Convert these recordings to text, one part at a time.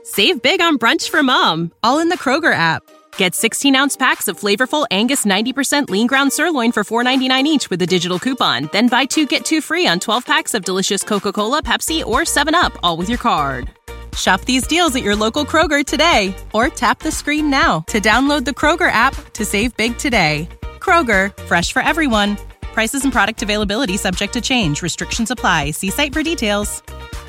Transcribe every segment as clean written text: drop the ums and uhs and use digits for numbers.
Save big on brunch for mom, all in the Kroger app. Get 16-ounce packs of flavorful Angus 90% lean ground sirloin for $4.99 each with a digital coupon. Then buy 2, get 2 free on 12 packs of delicious Coca-Cola, Pepsi, or 7-Up, all with your card. Shop these deals at your local Kroger today, or tap the screen now to download the Kroger app to save big today. Kroger, fresh for everyone. Prices and product availability subject to change. Restrictions apply. See site for details.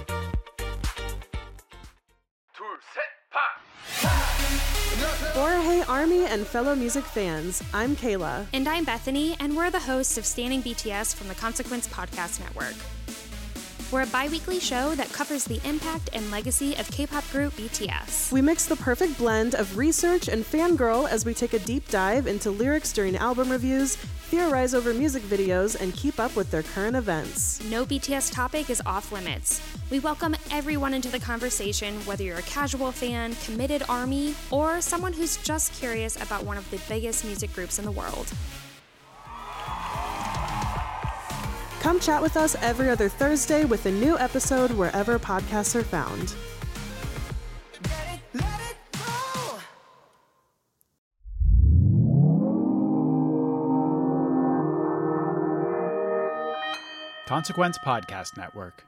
Hey Army and fellow music fans, I'm Kayla. And I'm Bethany, and we're the hosts of Standing BTS from the Consequence Podcast Network. We're a bi-weekly show that covers the impact and legacy of K-pop group BTS. We mix the perfect blend of research and fangirl as we take a deep dive into lyrics during album reviews, theorize over music videos, and keep up with their current events. No BTS topic is off limits. We welcome everyone into the conversation, whether you're a casual fan, committed ARMY, or someone who's just curious about one of the biggest music groups in the world. Come chat with us every other Thursday with a new episode wherever podcasts are found. Consequence Podcast Network.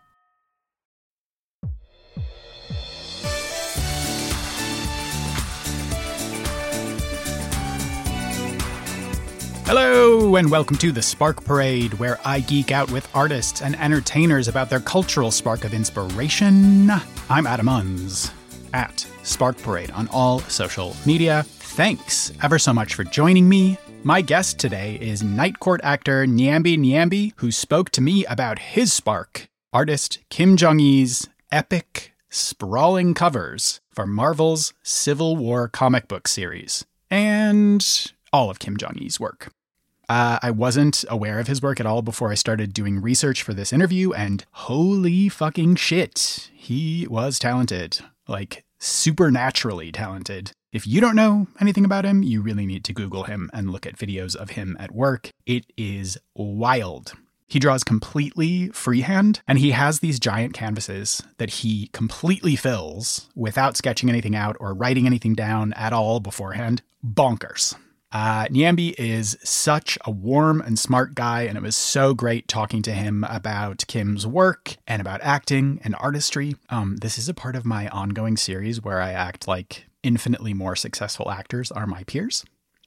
Hello, and welcome to the Spark Parade, where I geek out with artists and entertainers about their cultural spark of inspiration. I'm Adam Unz, at Spark Parade on all social media. Thanks ever so much for joining me. My guest today is Night Court actor Nyambi Nyambi, who spoke to me about his spark, artist Kim Jong-il's epic, sprawling covers for Marvel's Civil War comic book series, and all of Kim Jong-il's work. I wasn't aware of his work at all before I started doing research for this interview, and holy fucking shit, he was talented. Like, supernaturally talented. If you don't know anything about him, you really need to Google him and look at videos of him at work. It is wild. He draws completely freehand, and he has these giant canvases that he completely fills without sketching anything out or writing anything down at all beforehand. Bonkers. Nyambi is such a warm and smart guy, and it was so great talking to him about Kim's work and about acting and artistry. This is a part of my ongoing series where I act like infinitely more successful actors are my peers.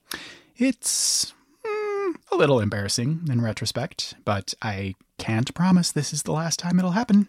It's a little embarrassing in retrospect, but I can't promise this is the last time it'll happen.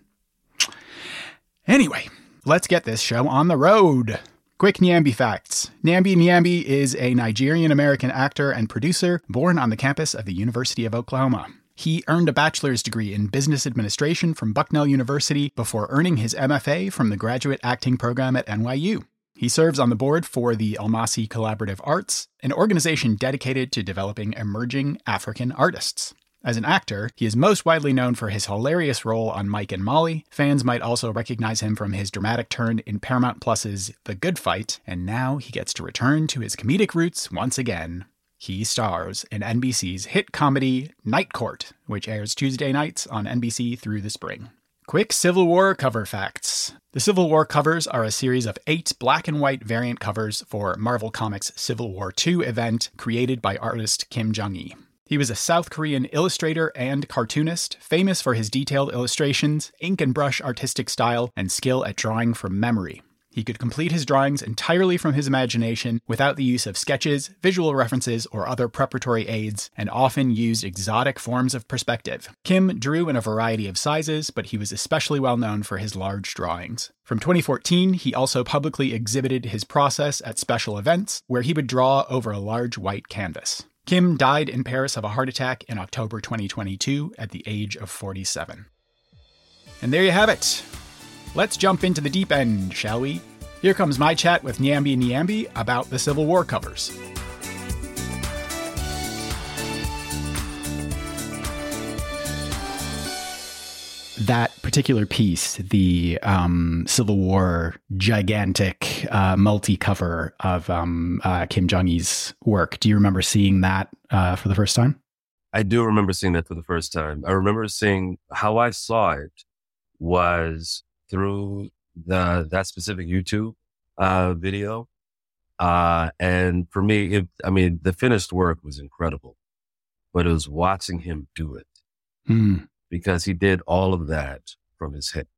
Anyway, let's get this show on the road. Quick Nyambi facts. Nyambi Nyambi is a Nigerian-American actor and producer born on the campus of the University of Oklahoma. He earned a bachelor's degree in business administration from Bucknell University before earning his MFA from the graduate acting program at NYU. He serves on the board for the Almasi Collaborative Arts, an organization dedicated to developing emerging African artists. As an actor, he is most widely known for his hilarious role on Mike and Molly. Fans might also recognize him from his dramatic turn in Paramount Plus's The Good Fight, and now he gets to return to his comedic roots once again. He stars in NBC's hit comedy Night Court, which airs Tuesday nights on NBC through the spring. Quick Civil War cover facts. The Civil War covers are a series of 8 black and white variant covers for Marvel Comics' Civil War II event created by artist Kim Jong-il. He was a South Korean illustrator and cartoonist, famous for his detailed illustrations, ink and brush artistic style, and skill at drawing from memory. He could complete his drawings entirely from his imagination without the use of sketches, visual references, or other preparatory aids, and often used exotic forms of perspective. Kim drew in a variety of sizes, but he was especially well known for his large drawings. From 2014, he also publicly exhibited his process at special events, where he would draw over a large white canvas. Kim died in Paris of a heart attack in October 2022 at the age of 47. And there you have it. Let's jump into the deep end, shall we? Here comes my chat with Nyambi Nyambi about the Civil War covers. That particular piece, the Civil War gigantic multi-cover of Kim Jong-il's work, do you remember seeing that for the first time? I do remember seeing that for the first time. I remember seeing how I saw it was through that specific YouTube video. And for me, the finished work was incredible, but it was watching him do it because he did all of that from his head.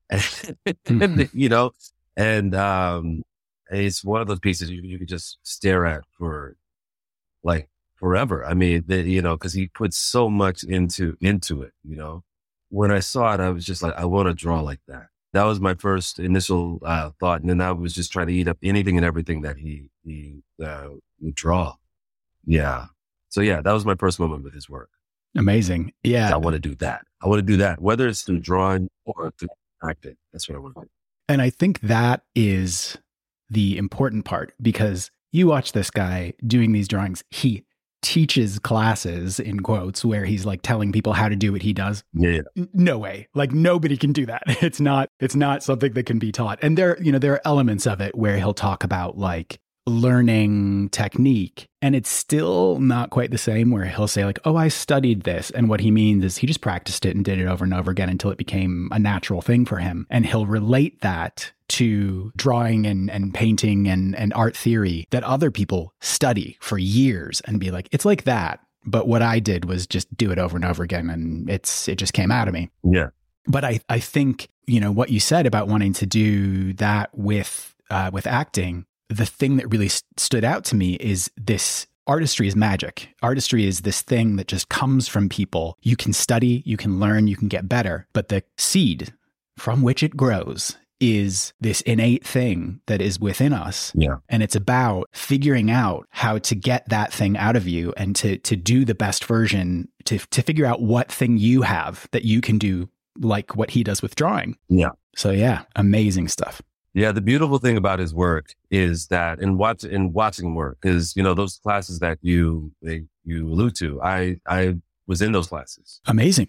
And, you know, and it's one of those pieces you could just stare at for like forever. I mean, you know, because he put so much into it, you know. When I saw it, I was just like, I want to draw like that. That was my first initial thought. And then I was just trying to eat up anything and everything that he would draw. Yeah. So yeah, that was my first moment with his work. Amazing. Yeah. I want to do that. I want to do that, whether it's through drawing or through acting. That's what I want to do. And I think that is the important part, because you watch this guy doing these drawings. He teaches classes, in quotes, where he's like telling people how to do what he does. Yeah. No way. Like nobody can do that. It's not something that can be taught. And there are elements of it where he'll talk about like learning technique, and it's still not quite the same, where he'll say like, oh, I studied this. And what he means is he just practiced it and did it over and over again until it became a natural thing for him. And he'll relate that to drawing and painting and art theory that other people study for years and be like, it's like that. But what I did was just do it over and over again. And it just came out of me. Yeah. But I think, you know, what you said about wanting to do that with acting, the thing that really stood out to me is this: artistry is magic. Artistry is this thing that just comes from people. You can study, you can learn, you can get better, but the seed from which it grows is this innate thing that is within us. Yeah. And it's about figuring out how to get that thing out of you and to do the best version, to figure out what thing you have that you can do like what he does with drawing. Yeah. So yeah, amazing stuff. Yeah, the beautiful thing about his work is that in watching work is, you know, those classes that you allude to, I was in those classes. Amazing.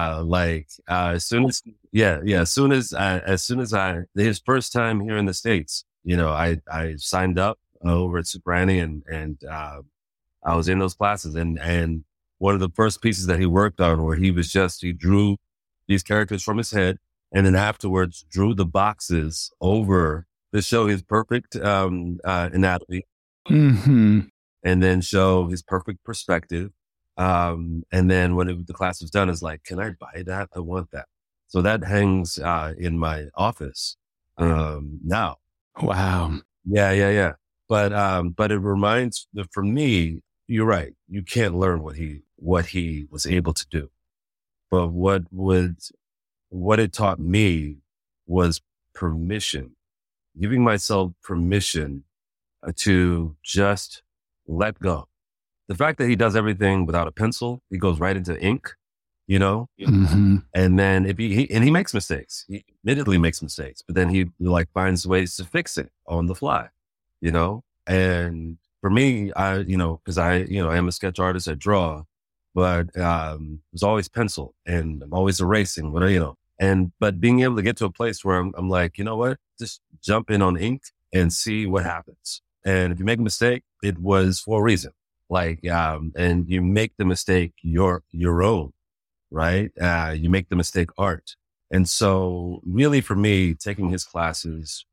As soon as his first time here in the States, you know, I signed up over at Soprani and I was in those classes, and one of the first pieces that he worked on where he drew these characters from his head, and then afterwards drew the boxes over to show his perfect anatomy, and then show his perfect perspective. And then when the class was done, it's like, can I buy that? I want that. So that hangs in my office now. Wow. Yeah. But it reminds, for me, you're right. You can't learn what he was able to do. But what it taught me was permission, giving myself permission to just let go. The fact that he does everything without a pencil, he goes right into ink, you know, and then he makes mistakes. He admittedly makes mistakes, but then he like finds ways to fix it on the fly, you know. And for me, because I am a sketch artist, I draw, but it was always pencil, and I'm always erasing, but being able to get to a place where I'm like, you know what, just jump in on ink and see what happens. And if you make a mistake, it was for a reason. And you make the mistake your own, right? You make the mistake art. And so really for me, taking his classes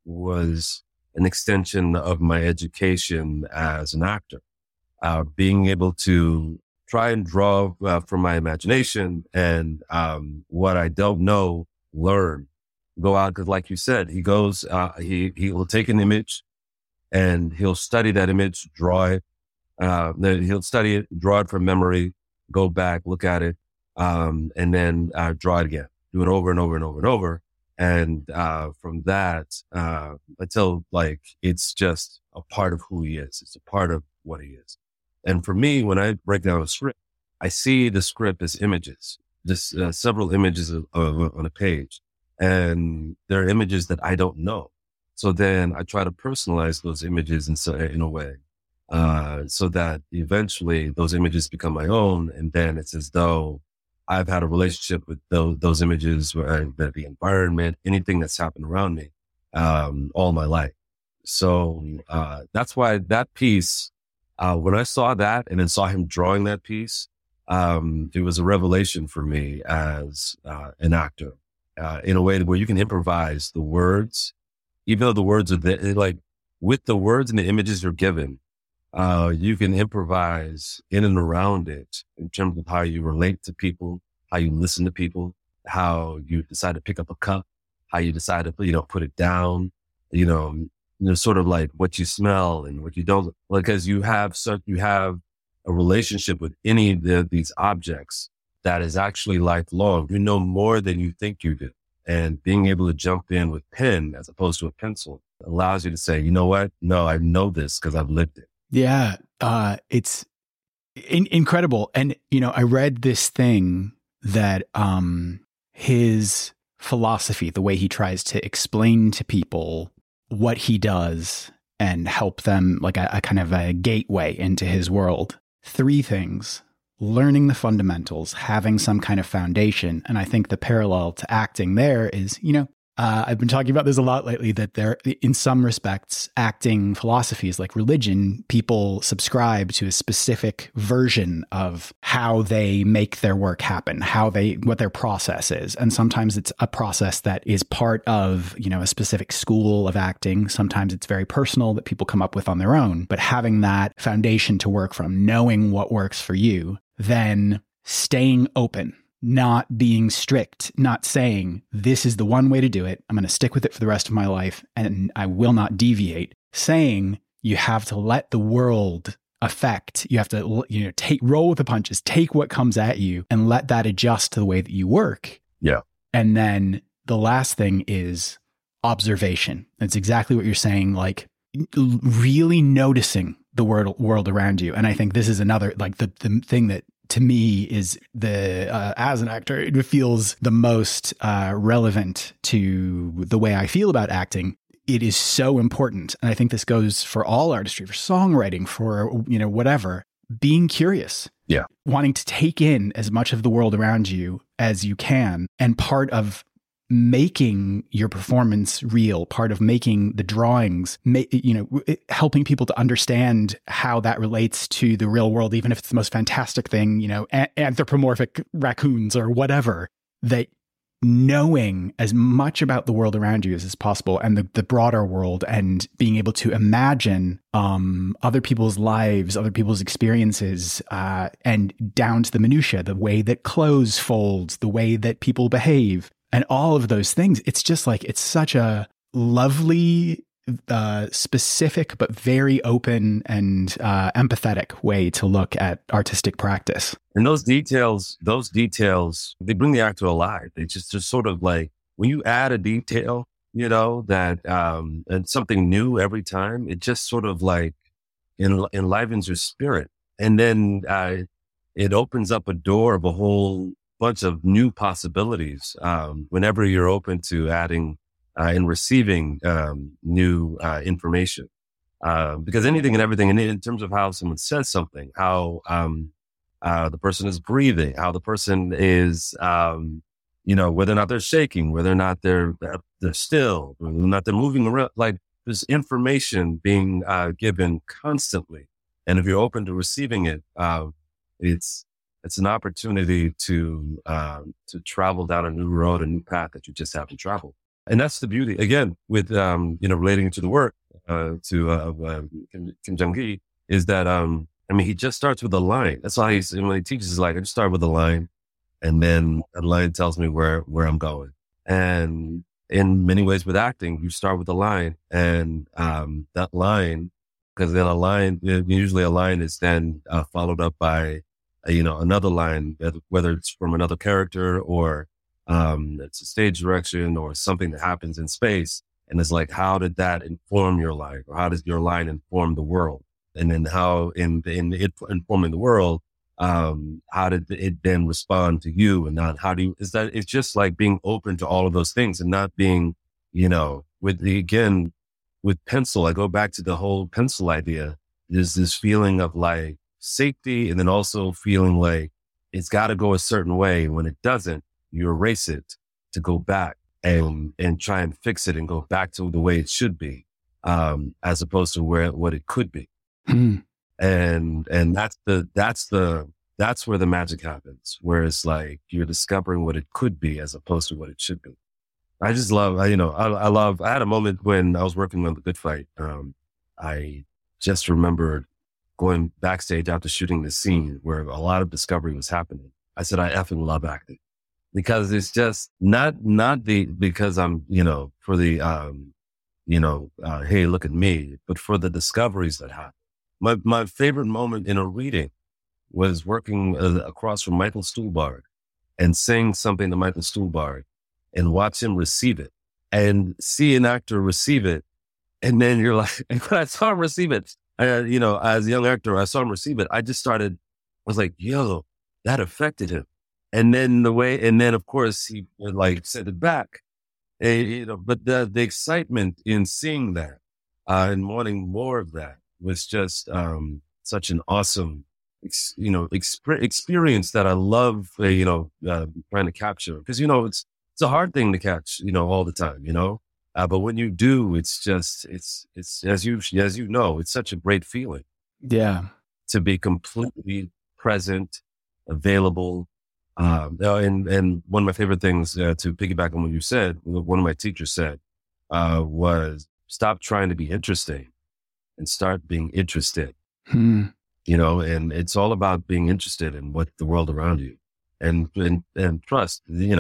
was an extension of my education as an actor. Being able to try and draw from my imagination and what I don't know, learn, go out. Because like you said, he goes, he will take an image and he'll study that image, draw it. Then he'll study it, draw it from memory, go back, look at it, and then draw it again, do it over and over and over and over. And from that, until like it's just a part of who he is. It's a part of what he is. And for me, when I break down a script, I see the script as images, just several images on a page. And there are images that I don't know. So then I try to personalize those images in a way. So that eventually those images become my own. And then it's as though I've had a relationship with those images, the environment, anything that's happened around me, all my life. So, that's why that piece, when I saw that and then saw him drawing that piece, it was a revelation for me as, an actor, in a way where you can improvise the words even though the words are there, like with the words and the images you're given, you can improvise in and around it in terms of how you relate to people, how you listen to people, how you decide to pick up a cup, how you decide to, put it down, sort of like what you smell and what you don't, because you have a relationship with any of these objects that is actually lifelong. You know more than you think you do. And being able to jump in with pen as opposed to a pencil allows you to say, you know what? No, I know this because I've lived it. Yeah. It's incredible. And, I read this thing that his philosophy, the way he tries to explain to people what he does and help them, like a kind of a gateway into his world. 3 things: learning the fundamentals, having some kind of foundation. And I think the parallel to acting there is, I've been talking about this a lot lately, that there, in some respects, acting philosophies like religion, people subscribe to a specific version of how they make their work happen, what their process is. And sometimes it's a process that is part of, a specific school of acting. Sometimes it's very personal that people come up with on their own. But having that foundation to work from, knowing what works for you, then staying open, not being strict, not saying this is the one way to do it, I'm going to stick with it for the rest of my life and I will not deviate. Saying you have to let the world affect, you have to, roll with the punches, take what comes at you and let that adjust to the way that you work. Yeah. And then the last thing is observation. That's exactly what you're saying, like really noticing the world around you. And I think this is another, like the thing that to me is as an actor, it feels the most relevant to the way I feel about acting. It is so important. And I think this goes for all artistry, for songwriting, for, whatever, being curious. Yeah. Wanting to take in as much of the world around you as you can. And part of making your performance real, part of making the drawings, helping people to understand how that relates to the real world, even if it's the most fantastic thing, anthropomorphic raccoons or whatever, that knowing as much about the world around you as possible and the broader world, and being able to imagine other people's lives, other people's experiences, and down to the minutiae, the way that clothes fold, the way that people behave, and all of those things. It's just like, it's such a lovely, specific, but very open and empathetic way to look at artistic practice. And those details, they bring the actor alive. They just sort of like, when you add a detail, that, and something new every time, it just sort of like enlivens your spirit. And then it opens up a door of a whole bunch of new possibilities whenever you're open to adding and receiving new information. Because anything and everything, in terms of how someone says something, how the person is breathing, how the person is, whether or not they're shaking, whether or not they're still, whether or not they're moving around, like there's information being given constantly. And if you're open to receiving it, it's an opportunity to travel down a new road, a new path that you just haven't traveled. And that's the beauty, again, with, relating to the work, Kim Jung-gi, is that, he just starts with a line. That's why when he teaches, he's like, I just start with a line, and then a line tells me where I'm going. And in many ways with acting, you start with a line, and that line, because then usually a line is then followed up by, another line, whether it's from another character or it's a stage direction or something that happens in space. And it's like, how did that inform your life? Or how does your line inform the world? And then how in it informing the world, how did it then respond to you? And not it's just like being open to all of those things and not being, with pencil, I go back to the whole pencil idea. There's this feeling of like safety, and then also feeling like it's got to go a certain way. When it doesn't, you erase it to go back and try and fix it and go back to the way it should be, as opposed to what it could be. And that's where the magic happens, where it's like you're discovering what it could be as opposed to what it should be. I just love, I had a moment when I was working on The Good Fight. I just remembered going backstage after shooting this scene where a lot of discovery was happening. I said, I effing love acting because it's just not because I'm, for the, hey, look at me, but for the discoveries that happen. My favorite moment in a reading was working across from Michael Stuhlbarg and saying something to Michael Stuhlbarg and watch him receive it and see an actor receive it. And then you're like, and when I saw him receive it, as a young actor, I saw him receive it. I was like, yo, that affected him. And then of course he sent it back, but the excitement in seeing that, and wanting more of that was just, such an awesome, experience that I love, trying to capture. Cause it's a hard thing to catch, all the time, but when you do, it's as you know, it's such a great feeling. Yeah. To be completely present, available. And one of my favorite things, to piggyback on what you said, one of my teachers said, was stop trying to be interesting and start being interested. And it's all about being interested in what the world around you and trust,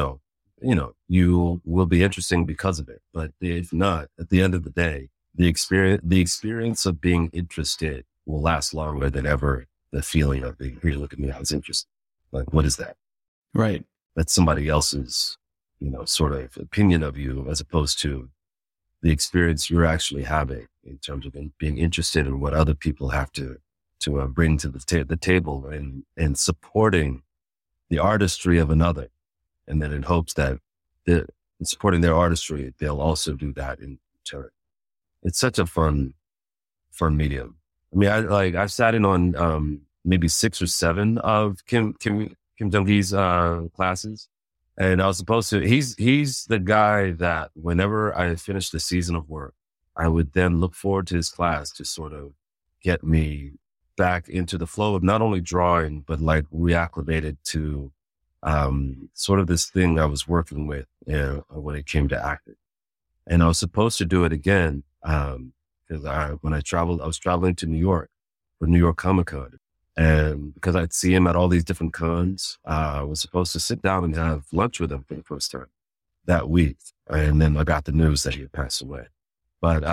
you will be interesting because of it. But if not, at the end of the day, the experience of being interested will last longer than ever the feeling of being, here, look at me, I was interested. Like, what is that? Right. That's somebody else's, sort of opinion of you, as opposed to the experience you're actually having in terms of being interested in what other people have to bring to the table and supporting the artistry of another. And then in hopes that in supporting their artistry, they'll also do that in turn. It's such a fun medium. I mean, I've sat in on maybe 6 or 7 of Kim Jung-gi's classes, and I was supposed to. He's the guy that whenever I finished the season of work, I would then look forward to his class to sort of get me back into the flow of not only drawing but reacclimated to sort of this thing I was working with when it came to acting. And I was supposed to do it again because when I was traveling to New York for New York Comic Con. And because I'd see him at all these different cons, I was supposed to sit down and have lunch with him for the first time that week. And then I got the news that he had passed away. But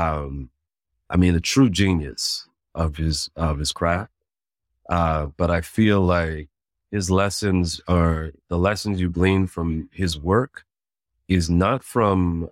a true genius of his craft. But I feel like his lessons are the lessons you glean from his work is not from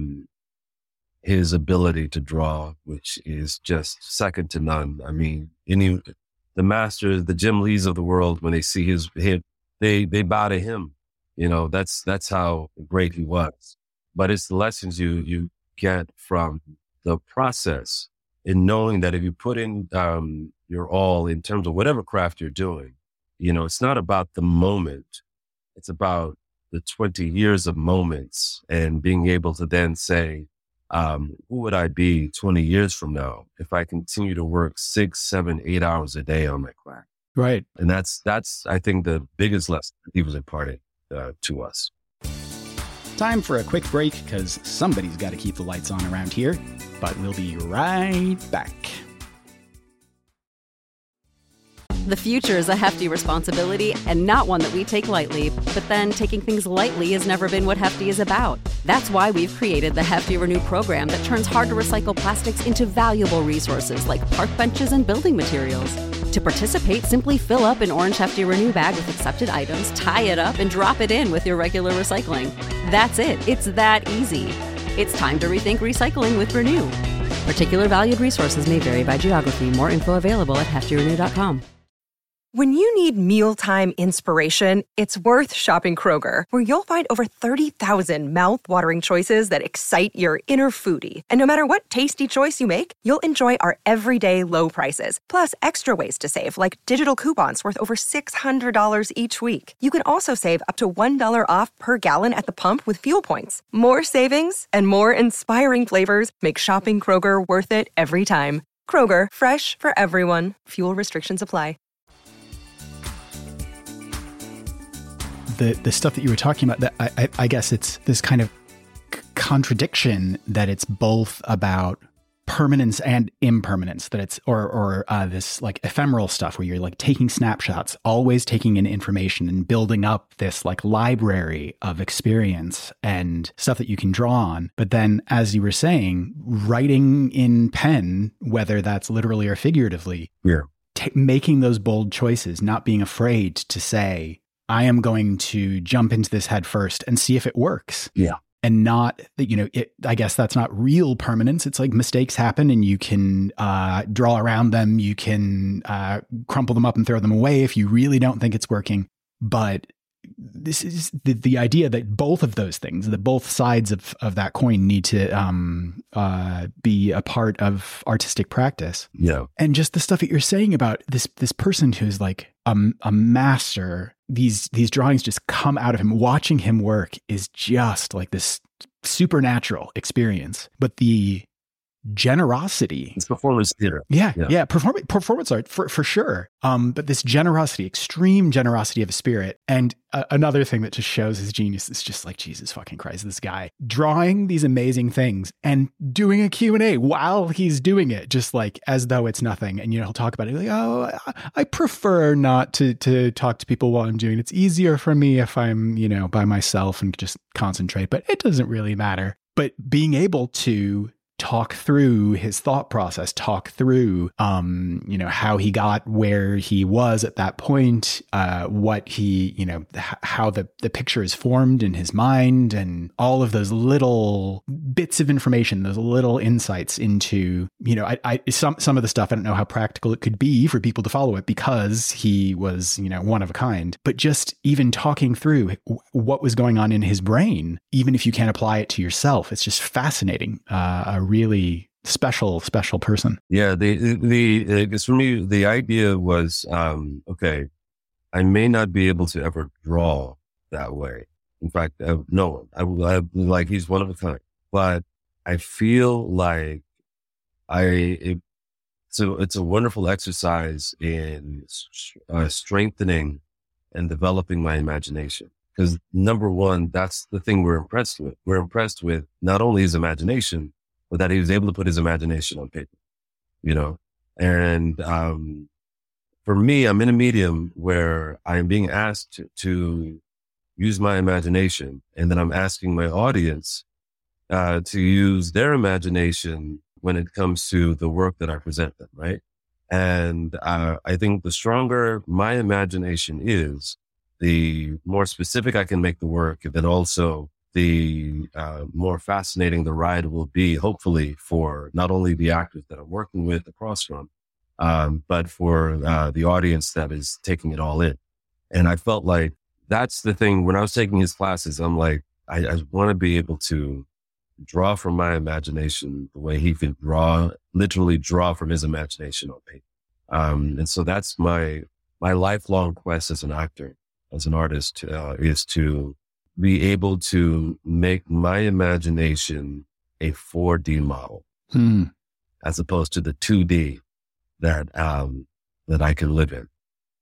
his ability to draw, which is just second to none. I mean, the masters, the Jim Lees of the world, when they see his they bow to him. That's how great he was. But it's the lessons you get from the process in knowing that if you put in your all in terms of whatever craft you're doing, it's not about the moment. It's about the 20 years of moments and being able to then say, who would I be 20 years from now if I continue to work 6, 7, 8 hours a day on my craft? Right. And that's I think the biggest lesson he was imparting to us. Time for a quick break because somebody's got to keep the lights on around here, but we'll be right back. The future is a hefty responsibility and not one that we take lightly. But then taking things lightly has never been what Hefty is about. That's why we've created the Hefty Renew program that turns hard-to-recycle plastics into valuable resources like park benches and building materials. To participate, simply fill up an orange Hefty Renew bag with accepted items, tie it up, and drop it in with your regular recycling. That's it. It's that easy. It's time to rethink recycling with Renew. Particular valued resources may vary by geography. More info available at heftyrenew.com. When you need mealtime inspiration, it's worth shopping Kroger, where you'll find over 30,000 mouth-watering choices that excite your inner foodie. And no matter what tasty choice you make, you'll enjoy our everyday low prices, plus extra ways to save, like digital coupons worth over $600 each week. You can also save up to $1 off per gallon at the pump with fuel points. More savings and more inspiring flavors make shopping Kroger worth it every time. Kroger, fresh for everyone. Fuel restrictions apply. The stuff that you were talking about, that I guess it's this kind of contradiction that it's both about permanence and impermanence, that it's or this like ephemeral stuff where you're like taking snapshots, always taking in information and building up this like library of experience and stuff that you can draw on. But then, as you were saying, writing in pen, whether that's literally or figuratively, making those bold choices, not being afraid to say, I am going to jump into this head first and see if it works. Yeah. And not that, I guess that's not real permanence. It's like mistakes happen and you can draw around them. You can crumple them up and throw them away if you really don't think it's working. But this is the idea that both of those things, that both sides of that coin need to be a part of artistic practice. Yeah. And just the stuff that you're saying about this person who's like a master, these drawings just come out of him. Watching him work is just like this supernatural experience. But the generosity, it's performance theater. Yeah. Performance art for sure. But this generosity, extreme generosity of spirit. And another thing that just shows his genius is just like, Jesus fucking Christ, this guy drawing these amazing things and doing a Q&A while he's doing it, just like as though it's nothing. And, he'll talk about it like, oh, I prefer not to talk to people while I'm doing it. It's easier for me if I'm, by myself and just concentrate, but it doesn't really matter. But being able to talk through his thought process, talk through, how he got where he was at that point, what he, how the picture is formed in his mind, and all of those little bits of information, those little insights into, some of the stuff, I don't know how practical it could be for people to follow it because he was, one of a kind, but just even talking through what was going on in his brain, even if you can't apply it to yourself, it's just fascinating. A really special person. Yeah, for me, the idea was, okay, I may not be able to ever draw that way. In fact, no, I like he's one of a kind. But I feel like it's a wonderful exercise in strengthening and developing my imagination. Because number one, that's the thing we're impressed with. We're impressed with not only his imagination, but that he was able to put his imagination on paper, And for me, I'm in a medium where I'm being asked to use my imagination, and then I'm asking my audience to use their imagination when it comes to the work that I present them, right? And I think the stronger my imagination is, the more specific I can make the work, and then also the more fascinating the ride will be, hopefully, for not only the actors that I'm working with across from, but for the audience that is taking it all in. And I felt like that's the thing. When I was taking his classes, I'm like, I want to be able to draw from my imagination the way he could literally draw from his imagination on paper. And so that's my lifelong quest as an actor, as an artist, is to be able to make my imagination a 4D model, as opposed to the 2D that I can live in,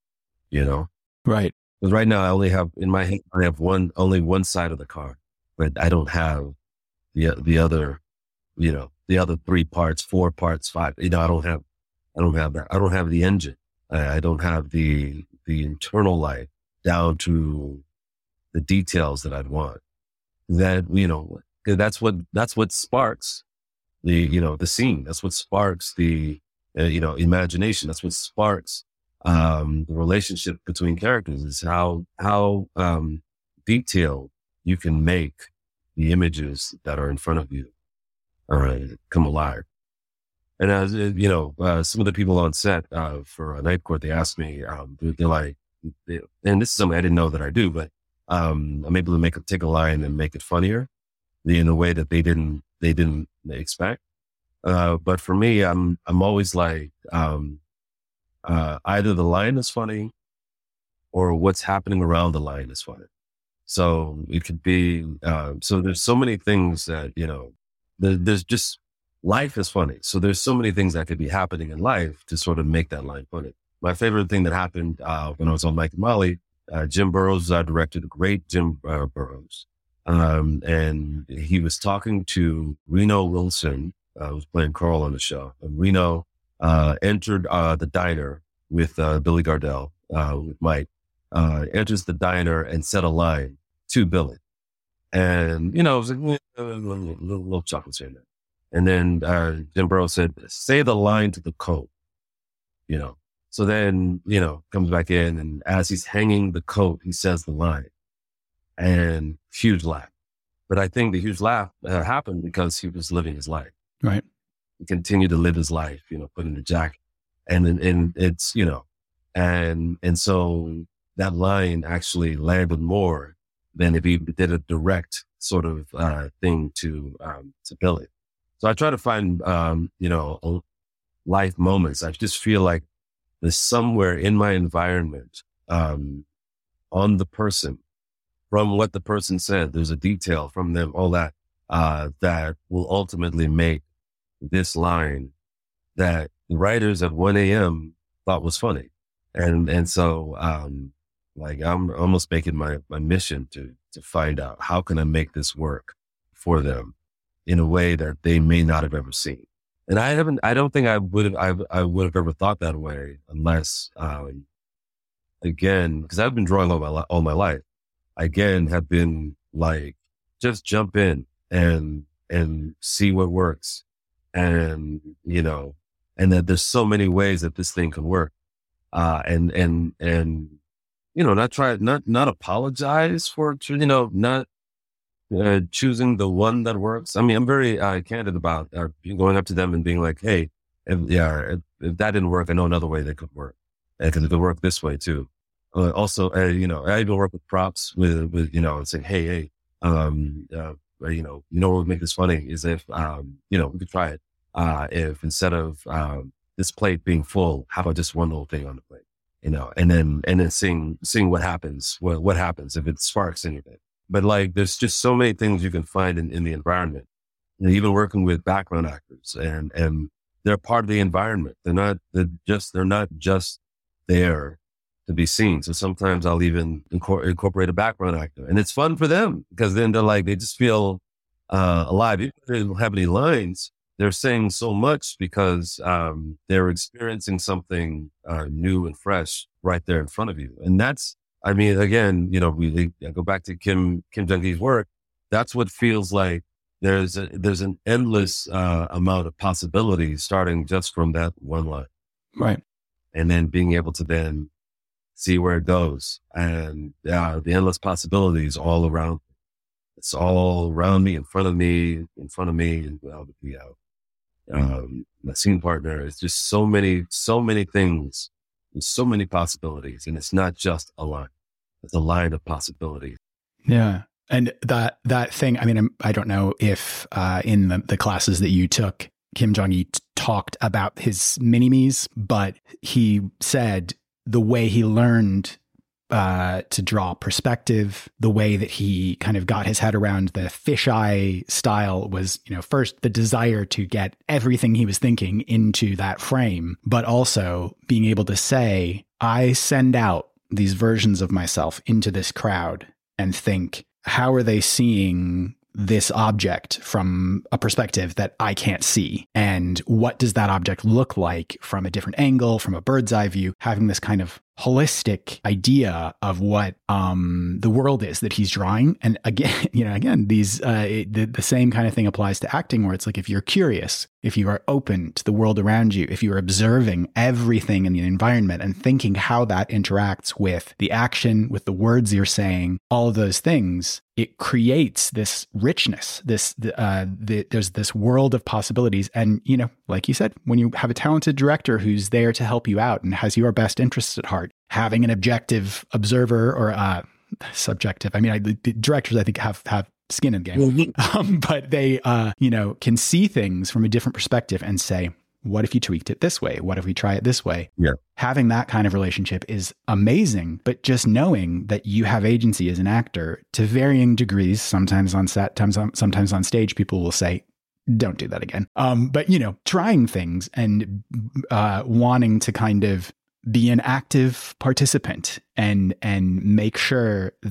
Right. Because right now I only have in my head, I have only one side of the car, but I don't have the other, the other 3 parts, 4 parts, 5. I don't have that. I don't have the engine. I don't have the internal life down to the details that I'd want. That, that's what sparks the scene. That's what sparks the, imagination. That's what sparks, the relationship between characters, is how detailed you can make the images that are in front of you come alive. And as some of the people on set for Night Court, they asked me, they're like, and this is something I didn't know that I do, but I'm able to take a line and make it funnier in a way that they didn't expect. But for me, I'm always like, either the line is funny or what's happening around the line is funny. So it could be, so there's so many things that, there's just, life is funny. So there's so many things that could be happening in life to sort of make that line funny. My favorite thing that happened when I was on Mike and Molly, Jim Burrows, directed, the great Jim Burrows. And he was talking to Reno Wilson, who was playing Carl on the show. And Reno entered the diner with Billy Gardell, with Mike, enters the diner and said a line to Billy. And, it was like little chuckles here and there. And then Jim Burrows said, say the line to the coat, So then, comes back in, and as he's hanging the coat, he says the line, and huge laugh. But I think the huge laugh happened because he was living his life. Right. He continued to live his life, putting the jacket, and it's, and so that line actually landed more than if he did a direct sort of thing to Billy. So I try to find, life moments. I just feel like there's somewhere in my environment, on the person, from what the person said, there's a detail from them, all that, that will ultimately make this line that the writers at 1 a.m. thought was funny. And so, I'm almost making my mission to find out how can I make this work for them in a way that they may not have ever seen. And I don't think I would have ever thought that way unless, again, because I've been drawing all my life, again, have been like, just jump in and see what works. And, and that there's so many ways that this thing can work. Not apologize for, not choosing the one that works. I mean, I'm very candid about going up to them and being like, hey, if that didn't work, I know another way that could work. And it could work this way too. Also, I even work with props with and saying, hey, what would make this funny is if, we could try it. If instead of this plate being full, how about just one little thing on the plate? And then seeing what happens, what happens if it sparks anything. But there's just so many things you can find in the environment. Even working with background actors and they're part of the environment. They're not just there to be seen. So sometimes I'll even incorporate a background actor, and it's fun for them because then they just feel alive. Even if they don't have any lines, they're saying so much because they're experiencing something new and fresh right there in front of you. And that's, again, we go back to Kim Jung-gi's work. That's what feels like there's an endless amount of possibilities starting just from that one line. Right. And then being able to then see where it goes, and the endless possibilities all around. It's all around me, in front of me, and my scene partner. It's just so many things, and so many possibilities, and it's not just a line; it's a line of possibilities. Yeah, and that thing. I don't know if in the classes that you took, Kim Jung-gi talked about his mini-me's, but he said the way he learned to draw perspective, the way that he kind of got his head around the fisheye style was, first the desire to get everything he was thinking into that frame, but also being able to say, I send out these versions of myself into this crowd and think, how are they seeing this object from a perspective that I can't see? And what does that object look like from a different angle, from a bird's eye view, having this kind of holistic idea of what the world is that he's drawing. And again, these the same kind of thing applies to acting, where it's like, if you're curious, if you are open to the world around you, if you are observing everything in the environment and thinking how that interacts with the action, with the words you're saying, all of those things, it creates this richness, there's this world of possibilities. And, like you said, when you have a talented director who's there to help you out and has your best interests at heart, having an objective observer or subjective. The directors, I think, have skin in the game, but they, can see things from a different perspective and say, what if you tweaked it this way? What if we try it this way? Yeah. Having that kind of relationship is amazing, but just knowing that you have agency as an actor to varying degrees, sometimes on set, sometimes on stage, people will say, don't do that again. But, trying things and wanting to kind of be an active participant and make sure that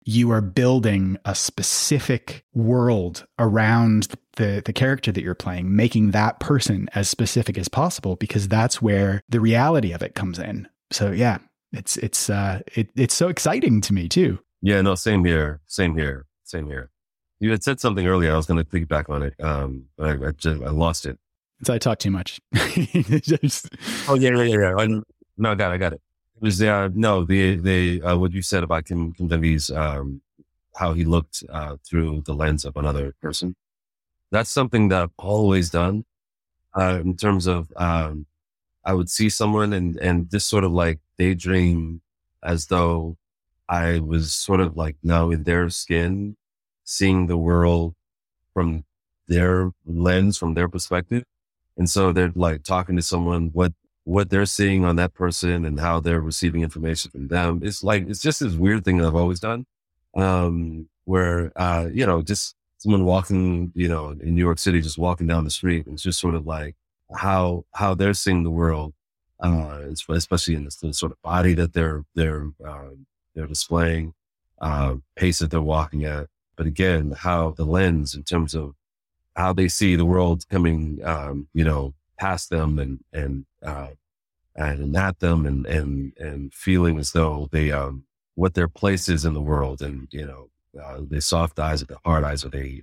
you are building a specific world around the character that you're playing, making that person as specific as possible, because that's where the reality of it comes in. So yeah, it's so exciting to me too. Yeah, no, same here. You had said something earlier. I was going to piggyback on it, but I lost it. So I talk too much. Oh yeah. No, I got it. It was what you said about Kim Denby's, how he looked through the lens of another person. That's something that I've always done. In terms of, I would see someone and just sort of like daydream as though I was sort of like now in their skin, seeing the world from their lens, from their perspective. And so they're like talking to someone, what they're seeing on that person and how they're receiving information from them. It's just this weird thing that I've always done. Where, just someone walking, in New York City, just walking down the street. It's just sort of like how they're seeing the world, especially in the sort of body that they're displaying, pace that they're walking at. But again, how the lens in terms of how they see the world coming, past them and at them and feeling as though they, what their place is in the world, and, the soft eyes or the hard eyes or the,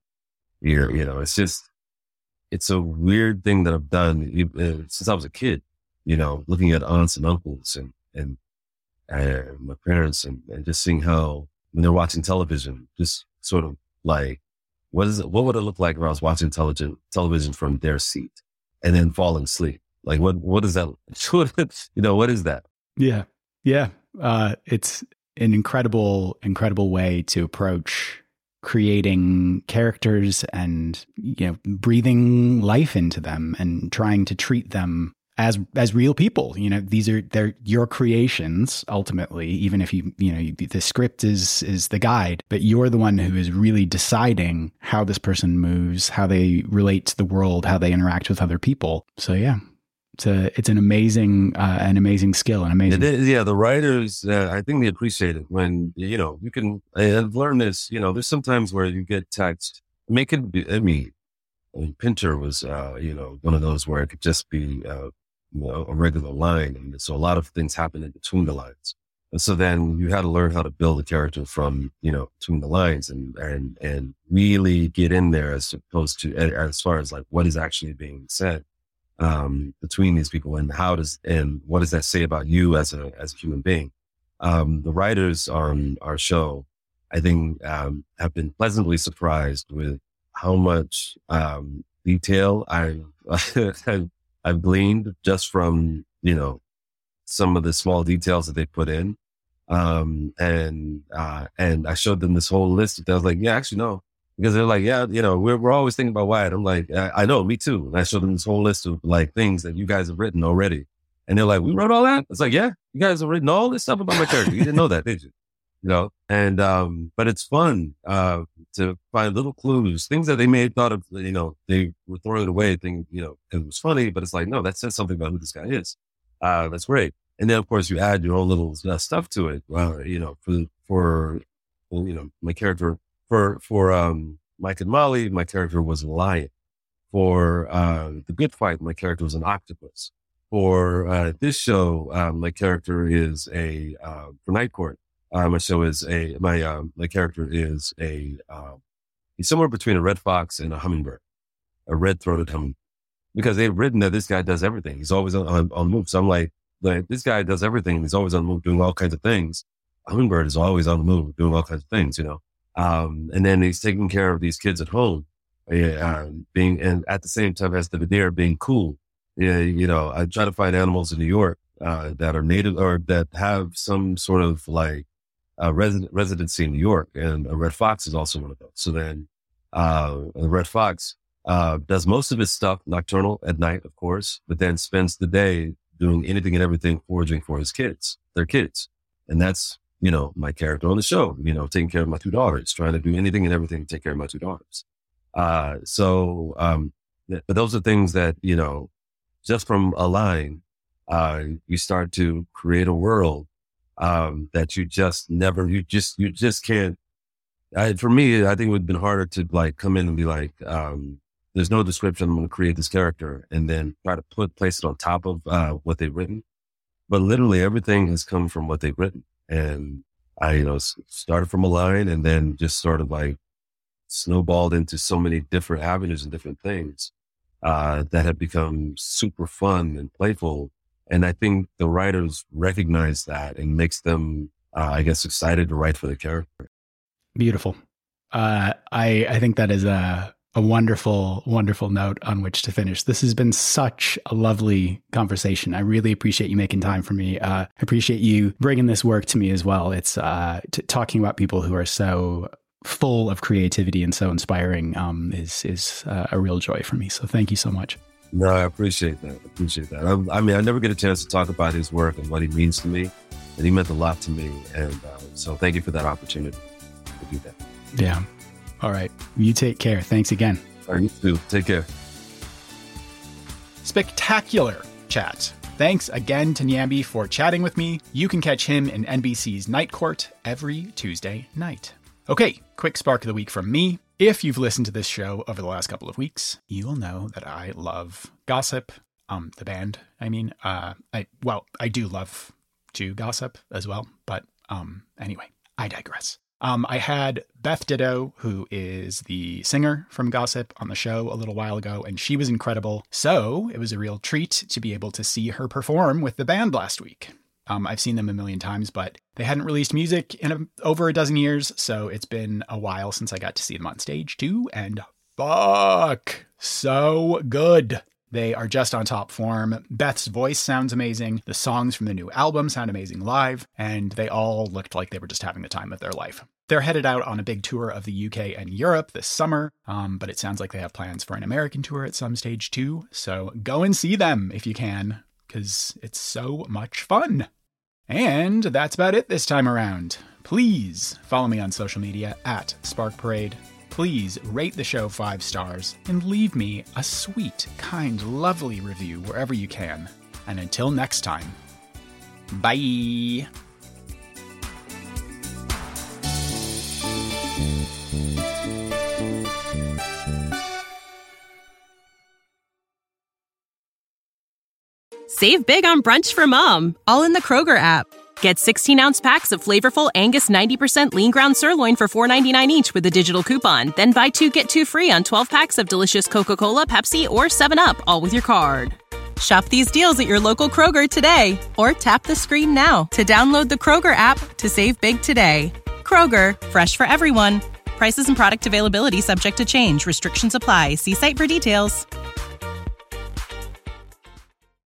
it's a weird thing that I've done since I was a kid, looking at aunts and uncles and my parents and just seeing how when they're watching television, just sort of like, what would it look like if I was watching television from their seat and then falling asleep? Like, what is that? What is that? Yeah. Yeah. It's an incredible way to approach creating characters and, breathing life into them and trying to treat them as real people. They're your creations ultimately, even if the script is the guide, but you're the one who is really deciding how this person moves, how they relate to the world, how they interact with other people. So yeah, it's an amazing skill and amazing. The writers, I think they appreciate it when, you can, I've learned this, there's sometimes where you get text, Pinter was, one of those where it could just be, a regular line. And so a lot of things happen in between the lines. And so then you had to learn how to build a character from, between the lines and really get in there as opposed to, as far as like what is actually being said, between these people and what does that say about you as a human being? The writers on our show, I think, have been pleasantly surprised with how much, detail I've gleaned just from, some of the small details that they put in. And I showed them this whole list. I was like, yeah, actually, no, because they're like, yeah, we're always thinking about Wyatt. I'm like, I know, me too. And I showed them this whole list of like things that you guys have written already. And they're like, we wrote all that? It's like, yeah, you guys have written all this stuff about my character. You didn't know that, did you? And, but it's fun, to find little clues, things that they may have thought of, they were throwing it away, because it was funny, but it's like, no, that says something about who this guy is. That's great. And then of course you add your own little stuff to it. For my character, for Mike and Molly, my character was a lion. For, The Good Fight, my character was an octopus. For, this show, my character is for Night Court. My character is he's somewhere between a red fox and a hummingbird, a red-throated hummingbird, because they've written that this guy does everything. He's always on the move. So I'm like, this guy does everything. He's always on the move, doing all kinds of things. A hummingbird is always on the move, doing all kinds of things, and then he's taking care of these kids at home, and at the same time as the Vidir being cool. Yeah, I try to find animals in New York, that are native or that have some sort of like, residency in New York, and a red fox is also one of those. So then, the red fox, does most of his stuff nocturnal at night, of course, but then spends the day doing anything and everything, foraging for their kids. And that's, my character on the show, taking care of my 2 daughters, trying to do anything and everything to take care of my 2 daughters. But those are things that, just from a line, you start to create a world, that you just can't. For me, I think it would have been harder to like come in and be like, there's no description. I'm going to create this character and then try to place it on top of what they've written. But literally everything has come from what they've written. And I, started from a line and then just sort of like snowballed into so many different avenues and different things that have become super fun and playful. And I think the writers recognize that and makes them, excited to write for the character. Beautiful. I think that is a wonderful, wonderful note on which to finish. This has been such a lovely conversation. I really appreciate you making time for me. I appreciate you bringing this work to me as well. It's talking about people who are so full of creativity and so inspiring is a real joy for me. So thank you so much. No, I appreciate that. I never get a chance to talk about his work and what he means to me. And he meant a lot to me. And so thank you for that opportunity to do that. Yeah. All right. You take care. Thanks again. All right, you too. Take care. Spectacular chat. Thanks again to Nyambi for chatting with me. You can catch him in NBC's Night Court every Tuesday night. Okay, quick spark of the week from me. If you've listened to this show over the last couple of weeks, you will know that I love Gossip, the band. I do love to gossip as well, but anyway, I digress. I had Beth Ditto, who is the singer from Gossip, on the show a little while ago, and she was incredible. So it was a real treat to be able to see her perform with the band last week. I've seen them a million times, but they hadn't released music in over a dozen years, so it's been a while since I got to see them on stage too, and fuck, so good. They are just on top form. Beth's voice sounds amazing. The songs from the new album sound amazing live, and they all looked like they were just having the time of their life. They're headed out on a big tour of the UK and Europe this summer, but it sounds like they have plans for an American tour at some stage too, so go and see them if you can, because it's so much fun. And that's about it this time around. Please follow me on social media at Spark Parade. Please rate the show 5 stars and leave me a sweet, kind, lovely review wherever you can. And until next time, bye. Save big on brunch for mom, all in the Kroger app. Get 16-ounce packs of flavorful Angus 90% lean ground sirloin for $4.99 each with a digital coupon. Then buy 2, get 2 free on 12 packs of delicious Coca-Cola, Pepsi, or 7-Up, all with your card. Shop these deals at your local Kroger today, or tap the screen now to download the Kroger app to save big today. Kroger, fresh for everyone. Prices and product availability subject to change. Restrictions apply. See site for details.